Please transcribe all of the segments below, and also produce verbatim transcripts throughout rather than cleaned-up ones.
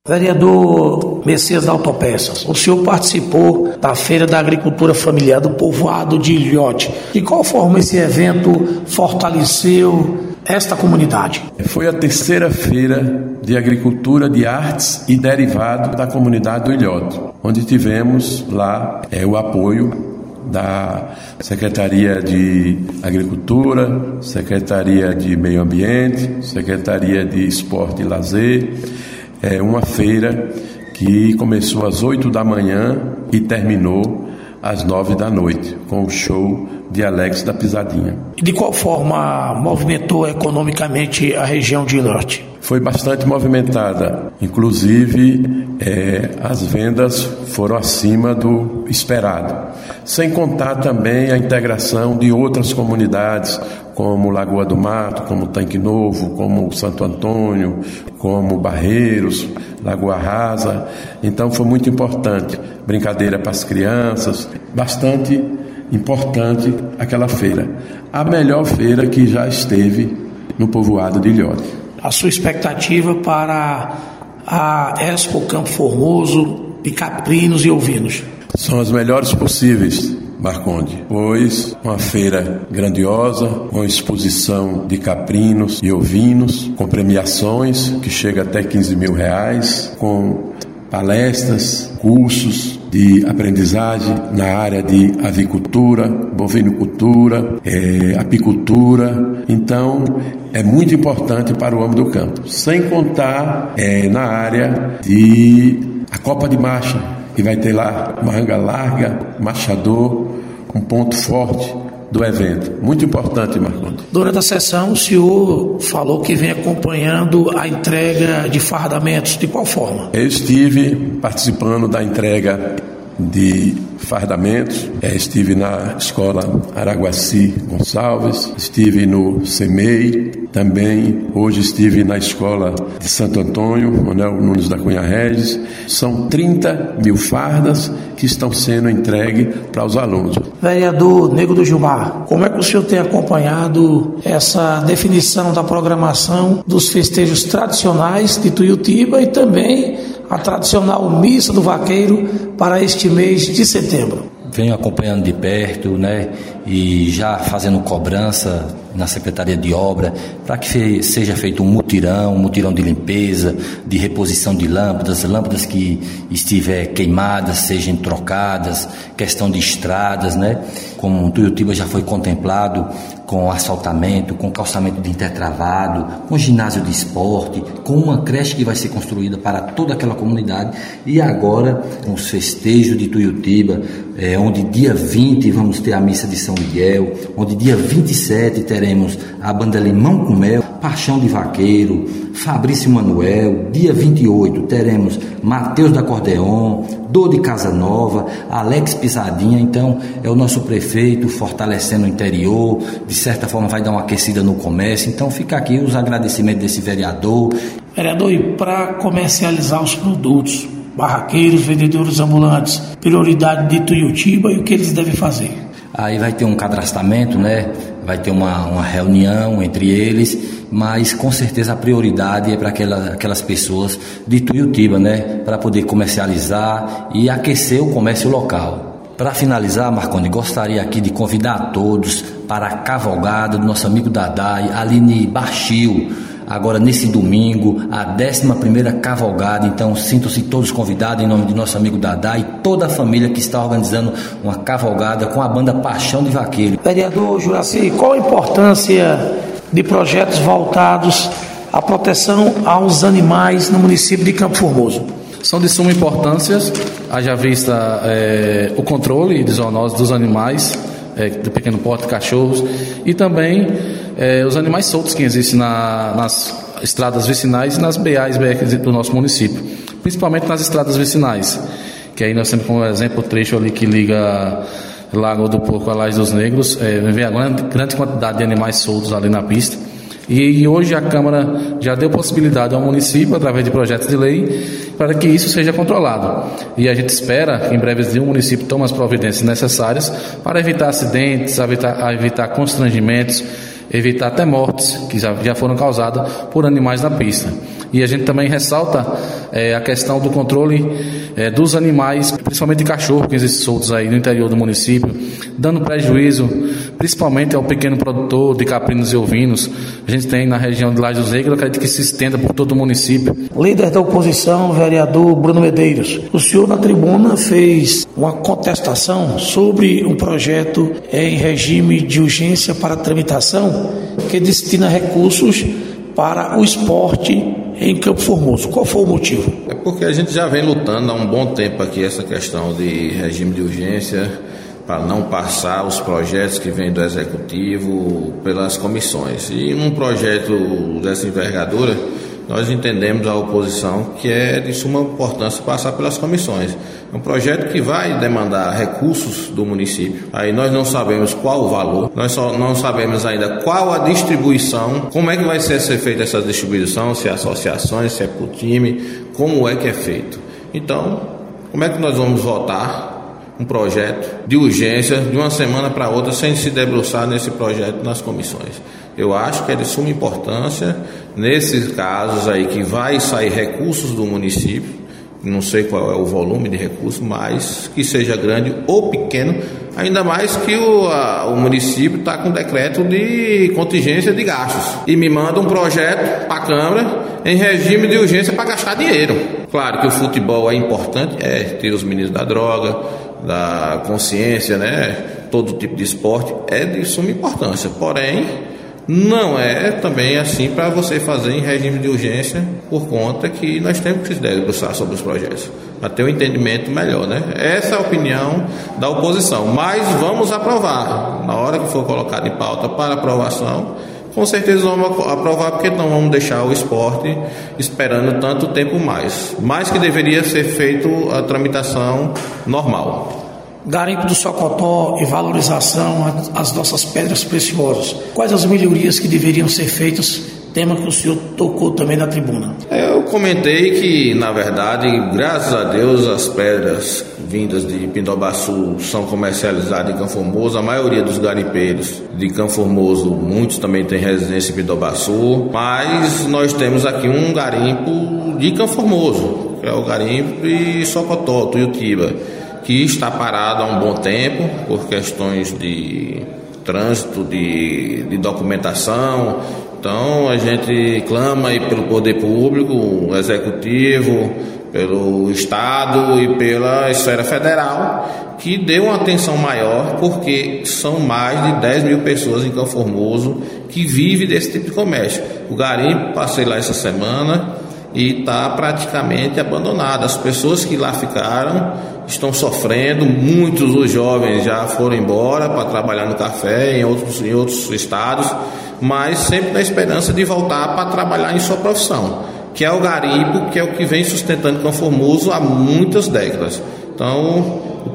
Vereador Messias da Autopeças, o senhor participou da Feira da Agricultura Familiar do Povoado de Ilhote. De qual forma esse evento fortaleceu esta comunidade? Foi a terceira feira de agricultura de artes e derivado da comunidade do Ilhote, onde tivemos lá é, o apoio da Secretaria de Agricultura, Secretaria de Meio Ambiente, Secretaria de Esporte e Lazer. É uma feira que começou às oito da manhã e terminou às nove da noite, com o show de Alex da Pisadinha. E de qual forma movimentou economicamente a região de Ilhote? Foi bastante movimentada, inclusive é, as vendas foram acima do esperado, sem contar também a integração de outras comunidades, como Lagoa do Mato, como Tanque Novo, como Santo Antônio, como Barreiros, Lagoa Rasa. Então foi muito importante, brincadeira para as crianças, bastante importante aquela feira. A melhor feira que já esteve no povoado de Ilhote. A sua expectativa para a Expo Campo Formoso de caprinos e ovinos? São as melhores possíveis, Marconde, pois uma feira grandiosa, com exposição de caprinos e ovinos, com premiações que chega até quinze mil reais, com palestras, cursos de aprendizagem na área de avicultura, bovinocultura, é, apicultura. Então, é muito importante para o homem do campo. Sem contar é, na área de a Copa de Marcha, que vai ter lá manga larga, machador, um ponto forte do evento. Muito importante, Marcondes. Durante a sessão, o senhor falou que vem acompanhando a entrega de fardamentos. De qual forma? Eu estive participando da entrega de fardamentos, é, estive na escola Araguaci Gonçalves, estive no CEMEI, também hoje estive na escola de Santo Antônio, Manuel Nunes da Cunha Regis. São trinta mil fardas que estão sendo entregues para os alunos. Vereador Nego do Gilmar, como é que o senhor tem acompanhado essa definição da programação dos festejos tradicionais de Tuiutiba e também a tradicional Missa do Vaqueiro para este mês de setembro? Venho acompanhando de perto, né, e já fazendo cobrança na Secretaria de Obra para que fe- seja feito um mutirão, um mutirão de limpeza, de reposição de lâmpadas, lâmpadas que estiver queimadas sejam trocadas, questão de estradas, né, como Tuiutiba já foi contemplado com asfaltamento, com calçamento de intertravado, com ginásio de esporte, com uma creche que vai ser construída para toda aquela comunidade, e agora com os festejos de Tuiutiba, é, onde dia vinte vamos ter a missa de São Miguel, onde dia vinte e sete teremos a banda Limão com Mel, Paixão de Vaqueiro, Fabrício Manuel, dia vinte e oito teremos Mateus da Acordeon, Dor de Casa Nova, Alex Pisadinha. Então é o nosso prefeito fortalecendo o interior, de certa forma vai dar uma aquecida no comércio. Então fica aqui os agradecimentos desse vereador. Vereador, e para comercializar os produtos, barraqueiros, vendedores ambulantes, prioridade de Tuiutiba e o que eles devem fazer? Aí vai ter um cadastramento, né? Vai ter uma, uma reunião entre eles, mas com certeza a prioridade é para aquela, aquelas pessoas de Tuiutiba, né? Para poder comercializar e aquecer o comércio local. Para finalizar, Marcondes, gostaria aqui de convidar a todos para a cavalgada do nosso amigo Dadai, ali em Baixio, agora nesse domingo, a décima primeira cavalgada. Então sintam-se todos convidados em nome de nosso amigo Dadá e toda a família que está organizando uma cavalgada com a banda Paixão de Vaqueiro. Vereador Juraci, qual a importância de projetos voltados à proteção aos animais no município de Campo Formoso? São de suma importância, haja vista é, o controle de zoonose dos animais, é, de pequeno porte, cachorros, e também é, os animais soltos que existem na, nas estradas vicinais e nas B As B R do nosso município, principalmente nas estradas vicinais, que aí nós temos como exemplo o trecho ali que liga Lago do Porco a Laje dos Negros, é, vem a grande, grande quantidade de animais soltos ali na pista. E hoje a Câmara já deu possibilidade ao município, através de projetos de lei, para que isso seja controlado. E a gente espera que em breve o município tome as providências necessárias para evitar acidentes, evitar, evitar constrangimentos, evitar até mortes que já, já foram causadas por animais na pista. E a gente também ressalta é, a questão do controle é, dos animais, principalmente de cachorro que existem soltos aí no interior do município, dando prejuízo principalmente ao pequeno produtor de caprinos e ovinos. A gente tem na região de Lajes Negras, eu acredito que se estenda por todo o município. Líder da oposição, vereador Bruno Medeiros, o senhor na tribuna fez uma contestação sobre um projeto em regime de urgência para tramitação que destina recursos para o esporte em Campo Formoso. Qual foi o motivo? É porque a gente já vem lutando há um bom tempo aqui essa questão de regime de urgência para não passar os projetos que vêm do Executivo pelas comissões. E num projeto dessa envergadura, nós entendemos a oposição que é de suma importância passar pelas comissões. É um projeto que vai demandar recursos do município. Aí nós não sabemos qual o valor, nós só não sabemos ainda qual a distribuição, como é que vai ser, ser feita essa distribuição, se é associações, se é por time, como é que é feito. Então, como é que nós vamos votar um projeto de urgência de uma semana para outra sem se debruçar nesse projeto nas comissões? Eu acho que é de suma importância nesses casos aí que vai sair recursos do município, não sei qual é o volume de recursos, mas que seja grande ou pequeno, ainda mais que o, a, o município está com decreto de contingência de gastos e me manda um projeto para a Câmara em regime de urgência para gastar dinheiro. Claro que o futebol é importante, é ter os meninos da droga, da consciência, né? Todo tipo de esporte é de suma importância, porém não é também assim para você fazer em regime de urgência, por conta que nós temos que se debruçar sobre os projetos, para ter um entendimento melhor, né? Essa é a opinião da oposição, mas vamos aprovar. Na hora que for colocado em pauta para aprovação, com certeza vamos aprovar, porque não vamos deixar o esporte esperando tanto tempo mais. Mais que deveria ser feito a tramitação normal. Garimpo do Socotó e valorização às nossas pedras preciosas. Quais as melhorias que deveriam ser feitas? Tema que o senhor tocou também na tribuna. Eu comentei que, na verdade, graças a Deus, as pedras vindas de Pindobaçu são comercializadas em Campo Formoso. A maioria dos garimpeiros de Campo Formoso, muitos também têm residência em Pindobaçu, mas nós temos aqui um garimpo de Campo Formoso, que é o garimpo de Socotó, Tuiutiba, que está parado há um bom tempo por questões de trânsito, de, de documentação. Então a gente clama aí pelo poder público, o executivo, pelo Estado e pela esfera federal, que dê uma atenção maior, porque são mais de dez mil pessoas em Campo Formoso que vivem desse tipo de comércio. O garimpo, passei lá essa semana e está praticamente abandonado. As pessoas que lá ficaram estão sofrendo, muitos dos jovens já foram embora para trabalhar no café em outros, em outros estados, mas sempre na esperança de voltar para trabalhar em sua profissão, que é o garimpo, que é o que vem sustentando Campo Formoso há muitas décadas. Então, o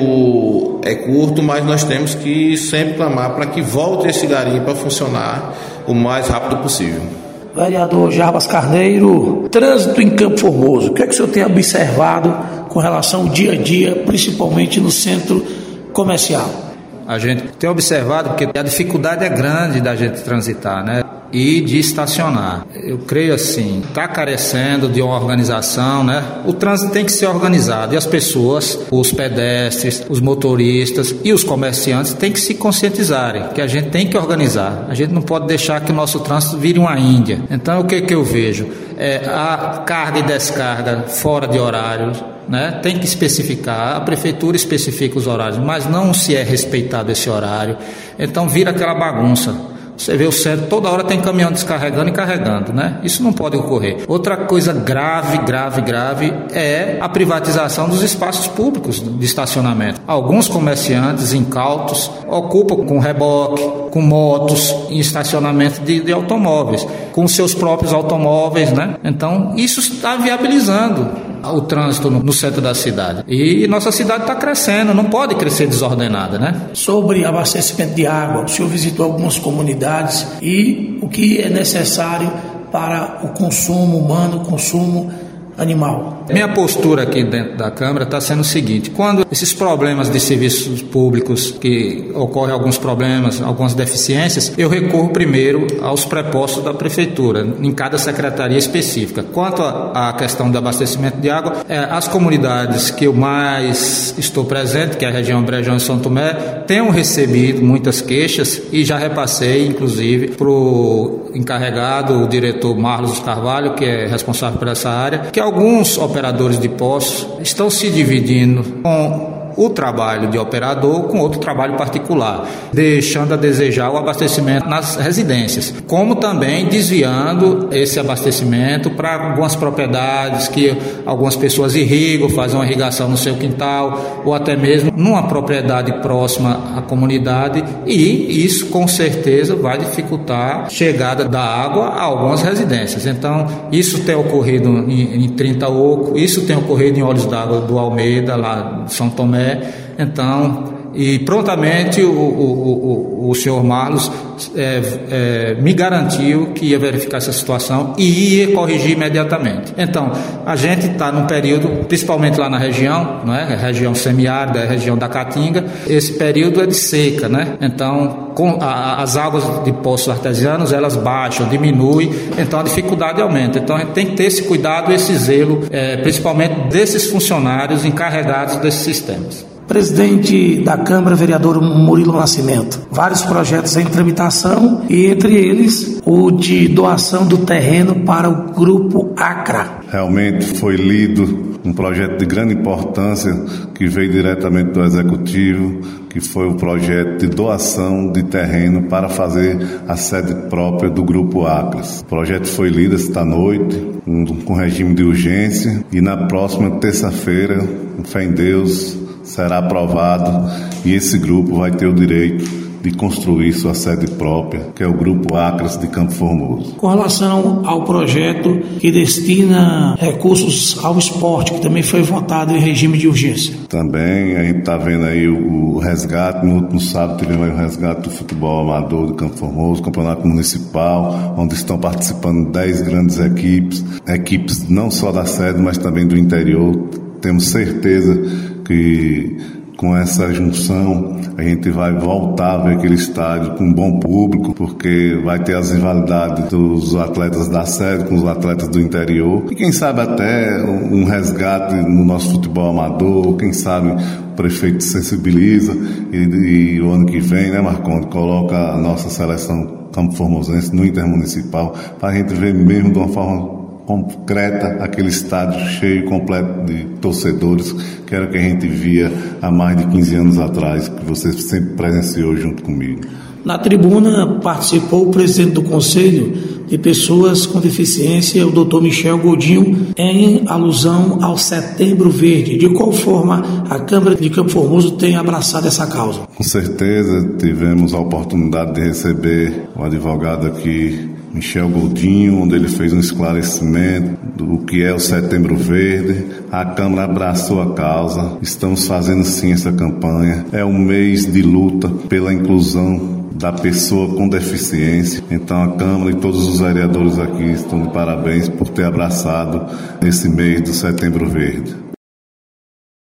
tempo é curto, mas nós temos que sempre clamar para que volte esse garimpo a funcionar o mais rápido possível. Vereador Jarbas Carneiro, trânsito em Campo Formoso, o que é que o senhor tem observado com relação ao dia a dia, principalmente no centro comercial? A gente tem observado porque a dificuldade é grande da gente transitar, né? E de estacionar. Eu creio assim, está carecendo de uma organização, né? O trânsito tem que ser organizado e as pessoas, os pedestres, os motoristas e os comerciantes têm que se conscientizarem que a gente tem que organizar. A gente não pode deixar que o nosso trânsito vire uma Índia. Então o que que eu vejo? É a carga e descarga fora de horários, né? Tem que especificar, a prefeitura especifica os horários, mas não se é respeitado esse horário, então vira aquela bagunça. Você vê o centro, toda hora tem caminhão descarregando e carregando, né? Isso não pode ocorrer. Outra coisa grave, grave, grave é a privatização dos espaços públicos de estacionamento. Alguns comerciantes incautos ocupam com reboque, com motos em estacionamento de, de automóveis, com seus próprios automóveis, né? Então, isso está viabilizando o trânsito no, no centro da cidade. E nossa cidade está crescendo, não pode crescer desordenada, né? Sobre abastecimento de água, o senhor visitou algumas comunidades e o que é necessário para o consumo humano, o consumo animal. Minha postura aqui dentro da Câmara está sendo o seguinte: quando esses problemas de serviços públicos, que ocorrem alguns problemas, algumas deficiências, eu recorro primeiro aos prepostos da Prefeitura, em cada secretaria específica. Quanto à questão do abastecimento de água, é, as comunidades que eu mais estou presente, que é a região Brejão e São Tomé, tenho recebido muitas queixas e já repassei, inclusive, para o encarregado, o diretor Marlos Carvalho, que é responsável por essa área, que alguns operadores de poços estão se dividindo com o trabalho de operador com outro trabalho particular, deixando a desejar o abastecimento nas residências, como também desviando esse abastecimento para algumas propriedades que algumas pessoas irrigam, fazem uma irrigação no seu quintal ou até mesmo numa propriedade próxima à comunidade, e isso com certeza vai dificultar a chegada da água a algumas residências. Então, isso tem ocorrido em, em Trinta Oco, isso tem ocorrido em Olhos d'Água do Almeida, lá em São Tomé. Então, e prontamente o, o, o, o senhor Marlos é, é, me garantiu que ia verificar essa situação e ia corrigir imediatamente. Então, a gente está num período, principalmente lá na região, não é? A região semiárida, a região da Caatinga, esse período é de seca, né? Então, com a, as águas de poços artesianos, elas baixam, diminuem, então a dificuldade aumenta. Então, a gente tem que ter esse cuidado, esse zelo, é, principalmente desses funcionários encarregados desses sistemas. Presidente da Câmara, vereador Murilo Nascimento. Vários projetos em tramitação e, entre eles, o de doação do terreno para o Grupo Acra. Realmente foi lido um projeto de grande importância que veio diretamente do Executivo, que foi o projeto de doação de terreno para fazer a sede própria do Grupo Acras. O projeto foi lido esta noite, um, com regime de urgência, e na próxima terça-feira, com fé em Deus, será aprovado e esse grupo vai ter o direito de construir sua sede própria, que é o Grupo Acras de Campo Formoso. Com relação ao projeto que destina recursos ao esporte, que também foi votado em regime de urgência. Também a gente está vendo aí o, o resgate, no último sábado tivemos aí o resgate do futebol amador de Campo Formoso, campeonato municipal, onde estão participando dez grandes equipes, equipes não só da sede, mas também do interior. Temos certeza que com essa junção a gente vai voltar a ver aquele estádio com um bom público, porque vai ter as rivalidades dos atletas da sede com os atletas do interior, e quem sabe até um resgate no nosso futebol amador, quem sabe o prefeito sensibiliza e, e o ano que vem, né, Marcondes, coloca a nossa seleção Campo Formosense no Intermunicipal, para a gente ver mesmo de uma forma concreta aquele estádio cheio, completo de torcedores, que era o que a gente via há mais de quinze anos atrás, que você sempre presenciou junto comigo. Na tribuna participou o presidente do Conselho de Pessoas com Deficiência, o doutor Michel Godinho, em alusão ao Setembro Verde. De qual forma a Câmara de Campo Formoso tem abraçado essa causa? Com certeza, tivemos a oportunidade de receber o advogado aqui, Michel Godinho, onde ele fez um esclarecimento do que é o Setembro Verde. A Câmara abraçou a causa, estamos fazendo sim essa campanha. É um mês de luta pela inclusão da pessoa com deficiência. Então a Câmara e todos os vereadores aqui estão de parabéns por ter abraçado esse mês do Setembro Verde.